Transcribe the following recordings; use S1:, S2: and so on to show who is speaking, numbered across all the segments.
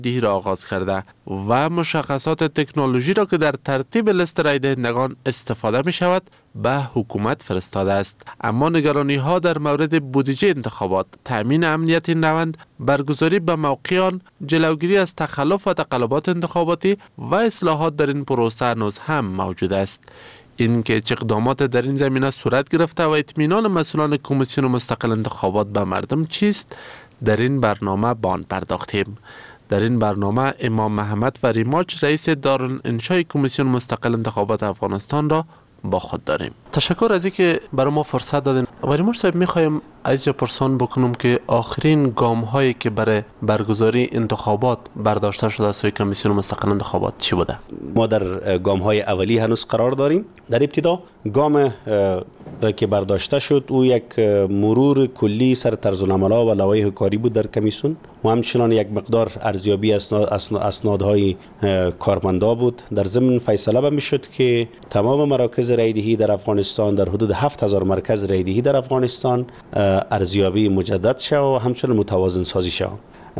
S1: رایدهی را آغاز کرده و مشخصات تکنولوژی را که در ترتیب لیست رای دهندگان استفاده می شود به حکومت فرستاده است. اما نگرانی ها در مورد بودجه انتخابات، تامین امنیت این روند، برگزاری به موقع آن، جلوگیری از تخلف و تقلبات انتخاباتی و اصلاحات در این پروسه هنوز هم موجود است. اینکه چه اقدامات در این زمینه صورت گرفته و اطمینان مسئولان کمیسیون مستقل انتخابات به مردم چیست، در این برنامه به آن پرداختیم. در این برنامه امام محمد وریماچ رئیس دارالانشای کمیسیون مستقل انتخابات افغانستان را با خود داریم. تشکر از اینکه برای ما فرصت دادین. وریماچ صاحب، میخوایم از پرسان بکنم که آخرین گام هایی که برای برگزاری انتخابات برداشته شده از سوی کمیسیون مستقل انتخابات چی بوده؟
S2: ما در گام های اولی هنوز قرار داریم. در ابتدا گام را که برداشته شد او یک مرور کلی سر طرز العمل و لوایح کاری بود در کمیسیون و همچنان یک مقدار ارزیابی اسنادهای کارمندا بود. در ضمن فیصله میشد که تمام مراکز رایدهی در افغانستان، در حدود 7000 مرکز رایدهی در افغانستان ارزیابی مجدد شود و همچنان متوازن سازی شود.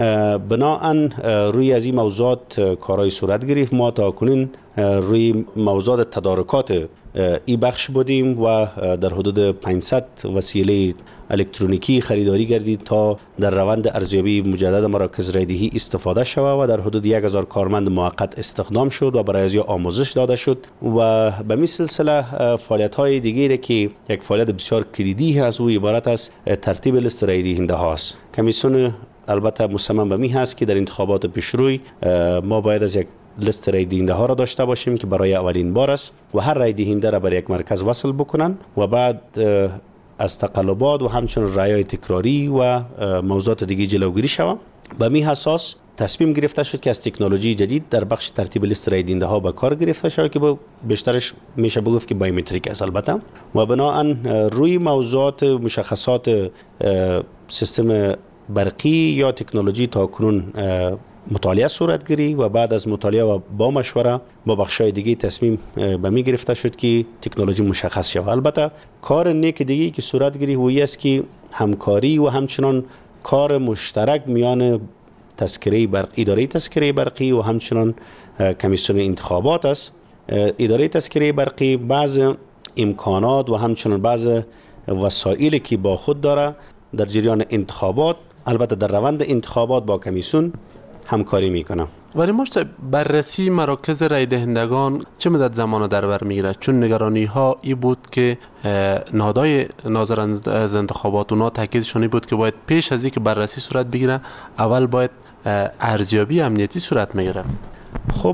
S2: بناهن روی از این موضوعات کارهای صورت گرفت. ما تا کنون روی موضوعات تدارکات ای بخش بودیم و در حدود 500 وسیله الکترونیکی خریداری کردید تا در روند ارزیابی مجدد مراکز رایدهی استفاده شود و در حدود 1000 کارمند موقت استخدام شد و برای ازیا آموزش داده شد و به این سلسله فعالیت‌های دیگری که یک فعالیت بسیار کلیدی است و عبارت از ترتیب لیست رای دهنده هاست. کمیسیون البته مصمم به این هست که در انتخابات پیشروی ما باید از یک لیست رای دهنده ها را داشته باشیم که برای اولین بار است و هر رای دهنده را بر یک مرکز وصل بکنن و بعد از تقلبات و همچنین رای‌های تکراری و موضوعات دیگه جلوگیری شود. به می اساس تصمیم گرفته شد که از تکنولوژی جدید در بخش ترتیب لیست رای دهنده ها به کار گرفته شود که بیشترش میشه بگفت که بایومتریک است البته و بناهن روی موضوعات مشخصات سیستم برقی یا تکنولوژی تا کنون مطالعه صورت گیری و بعد از مطالعه و با مشوره با بخشای دیگه تصمیم به می گرفته شد که تکنولوژی مشخص شود. البته کار نیک دیگه که صورت گیری هویی است که همکاری و همچنان کار مشترک میان تذکره برقی، اداره تذکره برقی و همچنان کمیسیون انتخابات است. اداره تذکره برقی بعض امکانات و همچنان بعض وسایلی که با خود داره در جریان انتخابات، البته در روند انتخابات با کمیسیون همکاری میکنه.
S1: وریماچ صاحب، بررسی مراکز رای دهندگان چه مدت زمان در بر میگیره؟ چون نگرانی ها ای بود که نهادهای ناظران از انتخابات اونا تاکیدشون بود که باید پیش از اینکه بررسی صورت بگیره اول باید ارزیابی امنیتی صورت میگیره.
S2: خب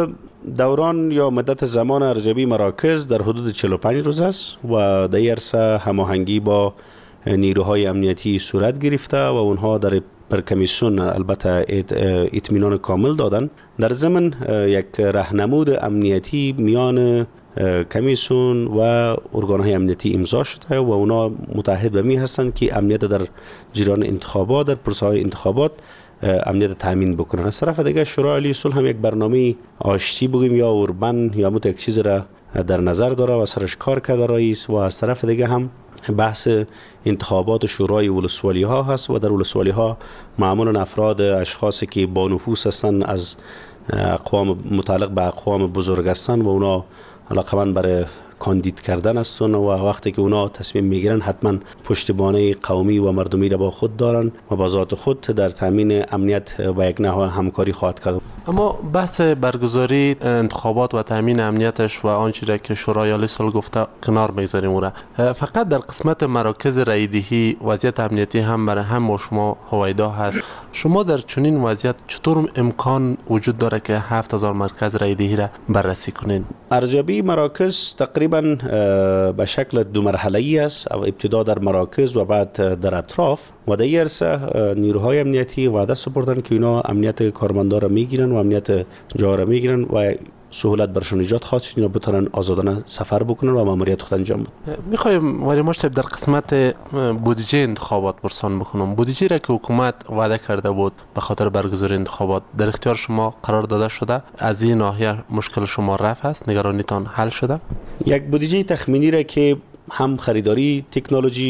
S2: دوران یا مدت زمان ارزیابی مراکز در حدود 45 روز است و در عرصه هماهنگی با نیروهای امنیتی صورت گرفته و اونها در بر کمیسیون البته اطمینان کامل دادن. در ضمن یک راهنمود امنیتی میان کمیسیون و ارگان‌های امنیتی امضا شده و اونا متعهد به می هستند که امنیت در جریان انتخابات، در پروسه‌های انتخابات امنیت تامین بکنن. از طرف دیگه شورای عالی صلح هم یک برنامه آشتی بگیم یا اوربن یا مت یک چیز را در نظر داره و سرش کار کرده رئیس و از طرف دیگه هم بحث انتخابات شورای ولسوالی ها هست و در ولسوالی ها معمولا افراد اشخاصی که با نفوذ هستند از اقوام متعلق به اقوام بزرگ هستند و اونا علاقمند برای کاندید کردن هستند و وقتی که اونا تصمیم میگیرن حتما پشتیبانی قومی و مردمی را با خود دارن و با ذات خود در تامین امنیت و یک نحو همکاری خواهد کرد.
S1: اما بحث برگزاری انتخابات و تامین امنیتش و آنچه را که شورای عالی صلح گفته کنار بگذاریم او را. فقط در قسمت مراکز رایدهی وضعیت امنیتی هم برای هم و شما هویدا هست. شما در چنین وضعیت چطور امکان وجود داره که 7000 مرکز رایدهی را بررسی کنین؟
S2: ارزیابی مراکز تقریبا به شکل دو مرحله‌ای است. ابتدا در مراکز و بعد در اطراف و در عرصه نیروهای امنیتی وعده سپردن که اینا امنیت کارمندان را میگیرن و امنیت جا را میگیرن و سهولت برشان ایجاد خواهد شد اینا بتونن آزادانه سفر بکنن و ماموریت خود انجام بدن.
S1: میخوایم وریماچ صاحب در قسمت بودجه انتخابات پرسان بکنم. بودجه را که حکومت وعده کرده بود به خاطر برگزاری انتخابات در اختیار شما قرار داده شده؟ از این ناحیه مشکل شما رفع است؟ نگرانیتان حل شده؟
S2: یک بودجه تخمینی را که هم خریداری تکنولوژی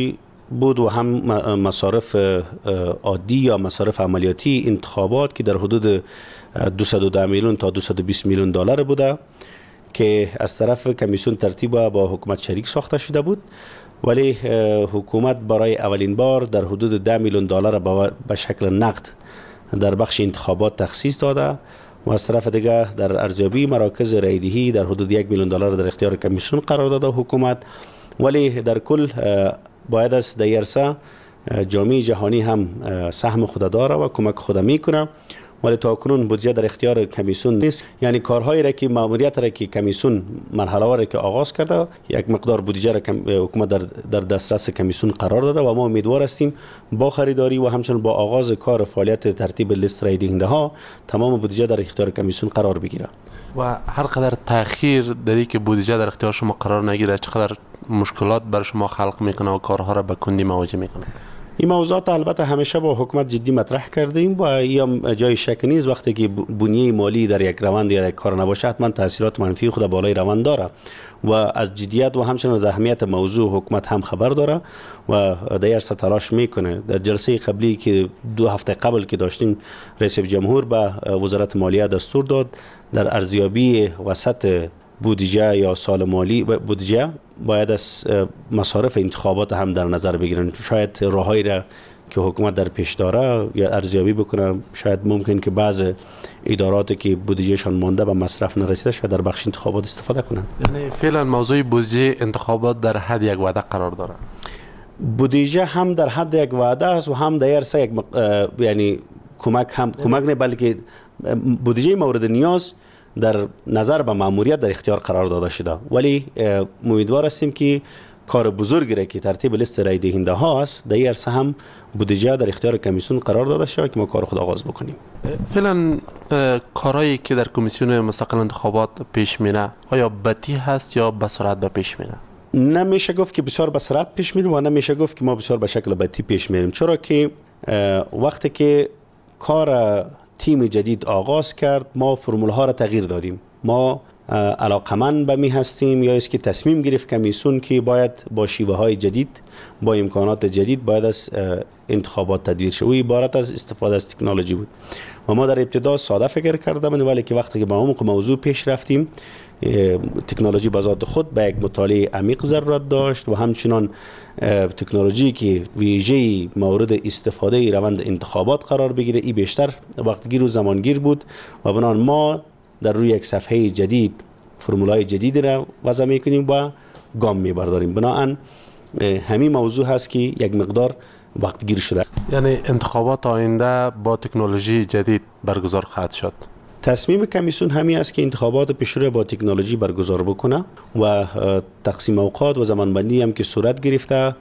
S2: بود و هم مصارف عادی یا مصارف عملیاتی انتخابات که در حدود 210 میلیون تا 220 میلیون دلار بوده که از طرف کمیسیون ترتیب با حکومت شریک ساخته شده بود، ولی حکومت برای اولین بار در حدود 10 میلیون دلار به شکل نقد در بخش انتخابات تخصیص داده و از طرف دیگه در ارزیابی مراکز رایدهی در حدود 1 میلیون دلار در اختیار کمیسیون قرار داده حکومت. ولی در کل باید است در عرصه جامعه جهانی هم سهم خود داره و کمک خود میکنه، ولی تا کنون بودجه در اختیار کمیسیون نیست. یعنی کارهایی را که ماموریت را که کمیسیون مرحله وار که آغاز کرده، یک مقدار بودجه را حکومت در دسترس کمیسیون قرار داده و ما امیدوار هستیم با خریداری و همچنین با آغاز کار فعالیت ترتیب لیست رای دهنده ها تمام بودجه در اختیار کمیسیون قرار بگیره.
S1: و هر قدر تأخیر داری که بودجه در اختیار شما قرار نگیره، چقدر مشکلات بر شما خلق میکنه و کارها را به کندی مواجه میکنه؟
S2: این موضوعات البته همیشه با حکومت جدی مطرح کردیم و یا جای شک نیست وقتی که بنیه مالی در یک روند یا یک کار نباشه حتما تاثیرات منفی خود بالای روند داره و از جدیت و همچنین از اهمیت موضوع حکومت هم خبر داره و در عرصه تلاش میکنه. در جلسه قبلی که 2 هفته قبل که داشتیم رئیس جمهور به وزارت مالیه دستور داد در ارزیابی وسط بودجه یا سال مالی بودجه باید از مصارف انتخابات هم در نظر بگیرن. شاید راههایی را که حکومت در پیش داره یا ارزیابی بکنه، شاید ممکن که بعض اداراتی که بودجهشان مانده به مصرف نرسیده شاید در بخش انتخابات استفاده کنن.
S1: یعنی فعلا موضوع بودجه انتخابات در حد یک وعده قرار داره.
S2: بودجه هم در حد یک وعده است و هم در عرصه یک یعنی کمک نه، بلکه بودجه مورد نیاز در نظر به ماموریت در اختیار قرار داده شده، ولی امیدوار هستیم که کار بزرگی را که ترتیب لیست رای دهنده ها است در عرصه هم بودجه در اختیار کمیسیون قرار داده شده که ما کار خود آغاز بکنیم.
S1: فعلا کارهایی که در کمیسیون مستقل انتخابات پیش میره آیا بطیء هست یا به سرعت به پیش میره؟
S2: نمیشه گفت که بسیار به سرعت پیش میره و نمیشه گفت که ما بسیار به شکل بطیء پیش میریم، چرا که وقتی که کار تیم جدید آغاز کرد ما فرمول ها را تغییر دادیم. ما علاقمند به می هستیم یا است که تصمیم گرفت کمیسیون که باید با شیوه های جدید با امکانات جدید باید از انتخابات تدویر شد. او عبارت از استفاده از تکنولوژی بود و ما در ابتدا ساده فکر کردیم، ولی که وقتی که با عمق موضوع پیش رفتیم تکنولوژی به ذات خود به یک مطالعه عمیق ضرورت داشت و همچنان تکنولوژی که ویژه مورد استفاده روند انتخابات قرار بگیره ای بیشتر وقتگیر و زمانگیر بود و بنابراین ما در روی یک صفحه جدید فرمولای جدیدی را وضع میکنیم و گام میبرداریم. بنابراین همین موضوع هست که یک مقدار وقتگیر شده.
S1: یعنی انتخابات آینده با تکنولوژی جدید برگزار خواهد شد.
S2: تصمیم کمیسیون همین است که انتخابات پیشرو با تکنولوژی برگزار بکنه و تقسیم اوقات و زمانبندی هم که صورت گرفته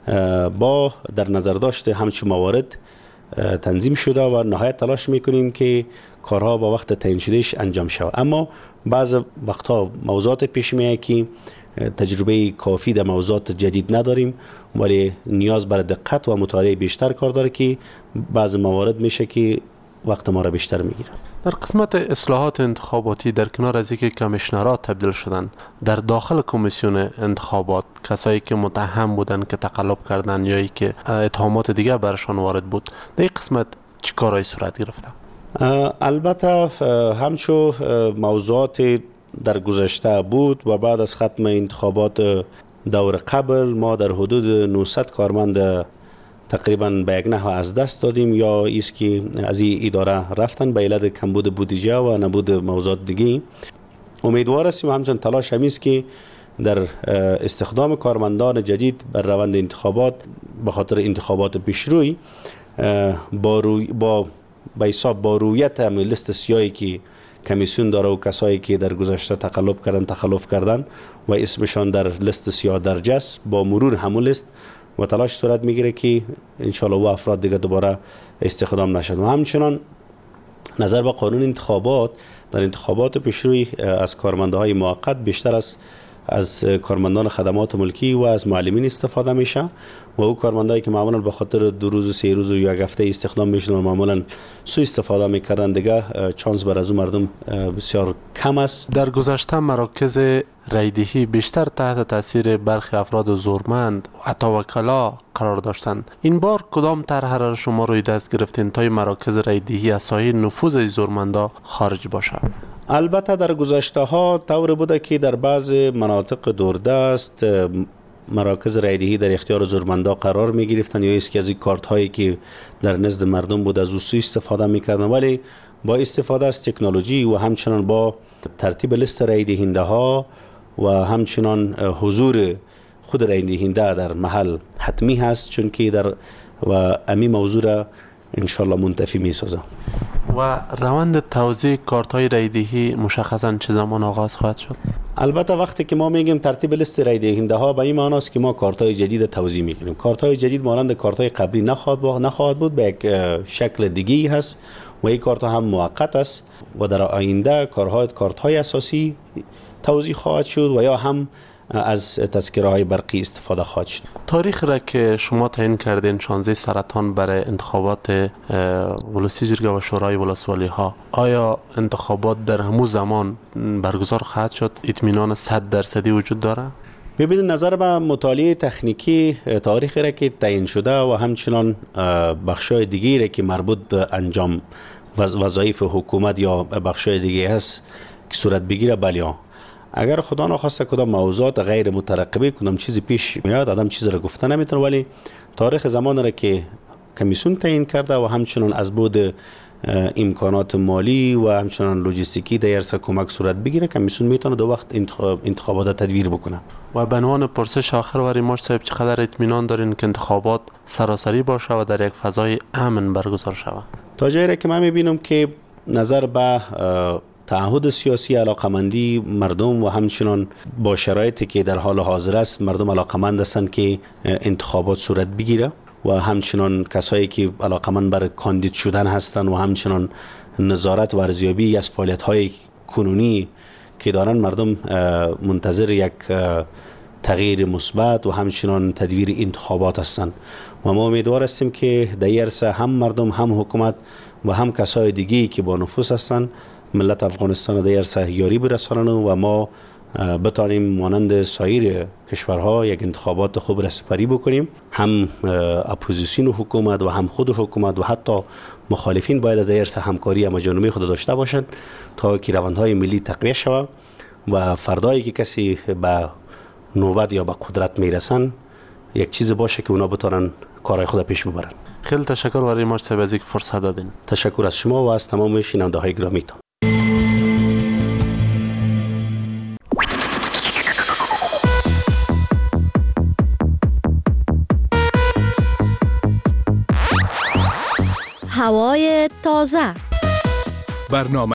S2: با در نظر داشت همچون موارد تنظیم شده و نهایت تلاش میکنیم که کارها با وقت تعیین شدهش انجام شود. اما بعض وقتها موضوعات پیش میاد که تجربه کافی در موضوعات جدید نداریم، ولی نیاز بر دقت و مطالعه بیشتر کار داره که بعض موارد میشه که وقت ما را بیشتر میگیره.
S1: در قسمت اصلاحات انتخاباتی در کنار از اینکه کمیشنرها تبدیل شدن، در داخل کمیسیون انتخابات کسایی که متهم بودن که تقلب کردن یا ای که اتهامات دیگه برشان وارد بود، در این قسمت چه کارهایی صورت گرفته؟
S2: البته همچو موضوعات در گذشته بود و بعد از ختم انتخابات دور قبل ما در حدود 900 کارمند تقریبا به یک نحو از دست دادیم یا ایست که از این اداره رفتن به علت کمبود بودجه و نبود موضوعات دیگه. امیدوار هستیم و همچنین تلاش همی است که در استخدام کارمندان جدید بر روند انتخابات به خاطر انتخابات پیشروی با حساب با رویت هم لیست سیاهی که کمیسیون داره و کسایی که در گذشته تخلف کردن و اسمشان در لیست سیاه درج است با مرور همون لیست و تلاش صورت میگیره که انشالله و افراد دیگه دوباره استخدام نشن. و همچنان نظر به قانون انتخابات در انتخابات پیشروی از کارمندهای موقت بیشتر از کارمندان خدمات ملکی و از معلمین استفاده میشه و او کارمندایی که معمولا به خاطر 2 روز و 3 روز و یک هفته استخدام میشن و معمولا سوء استفاده میکردن دیگه چانس بر از اون مردم بسیار کم است.
S1: در گذشته مراکز رایدهی بیشتر تحت تاثیر برخی افراد زورمند و حتی وکلا قرار داشتند. این بار کدام طرح را شما روی دست گرفتین تا مراکز رایدهی از سایه نفوذ زورمندا خارج باشه؟
S2: البته در گذشته ها طور بوده که در بعض مناطق دوردست مراکز رایدهی در اختیار زورمندا قرار می گرفتن یا ایست که از این کارت هایی که در نزد مردم بود از او سوء استفاده میکردن، ولی با استفاده از تکنولوژی و همچنان با ترتیب لیست رایدهنده ها و همچنان حضور خود رایدهنده در محل حتمی هست، چون که در و امی موضوع را انشالله منتفی می سازه.
S1: و روند توزیع کارت های رایدهی مشخصا چه زمان آغاز خواهد شد؟
S2: البته وقتی که ما میگیم ترتیب لیست رایدهنده ها به این معنی است که ما کارت های جدید توزیع میکنیم. کارت های جدید مانند کارت های قبلی نخواهد بود، به یک شکل دیگه هست و این کارت هم موقت است و در آینده کارت های اساسی توزیع خواهد شد و یا هم از تذکره های برقی استفاده خواهد شد.
S1: تاریخ را که شما تعیین کردین 16 سرطان برای انتخابات ولسی جرگه و شورای ولسوالی ها، آیا انتخابات در همون زمان برگزار خواهد شد؟ اطمینان 100% وجود داره؟
S2: ببینید، نظر به مطالعه تکنیکی تاریخی را که تعیین شده و همچنان بخشای دیگری را که مربوط به انجام وظایف حکومت یا بخشای دیگه هست که صورت بگیره، بله. اگر خدا نخواسته کدام موضوعات غیر مترقبه کدام چیزی پیش میاد، آدم چیز را گفته نمیتونه، ولی تاریخ زمان را که کمیسیون تعیین کرده و همچنان از بود امکانات مالی و همچنان لوجستیکی در ارسا کمک صورت بگیره، کمیسیون میتونه دو وقت انتخابات تدویر بکنه.
S1: و به عنوان پرسش آخر وریماش صاحب، چقدر اطمینان دارین که انتخابات سراسری باشه و در یک فضای امن برگزار شود؟
S2: تا جایی را که من میبینم که نظر به تعهد سیاسی، علاقمندی مردم و همچنان با شرایطی که در حال حاضر است مردم علاقمند هستند که انتخابات صورت بگیره و همچنان کسایی که علاقمند بر کاندید شدن هستند و همچنان نظارت و ارزیابی از فعالیت‌های کنونی که دارن، مردم منتظر یک تغییر مثبت و همچنان تدویر انتخابات هستند و ما امیدوار هستیم که در این عرصه هم مردم، هم حکومت و هم کسای دیگی که با نفوذ هستند ملت افغانستان در عرصه یاری برسانند و ما بتانیم مانند سایر کشورها یک انتخابات خوب را سپری بکنیم. هم اپوزیسیون حکومت و هم خود حکومت و حتی مخالفین باید در عرصه همکاری همجانبه خود داشته باشند تا که روندهای ملی تقویه شود و فردایی که کسی به نوبت یا به قدرت میرسن یک چیز باشه که اونا بتونن کارهای خود پیش ببرن.
S1: خیلی تشکر وریماش صاحب از اینکه فرصت دادین.
S2: تشکر از شما و از تمام شنونده‌های گرامیتان.
S3: هوای تازه.
S4: برنامه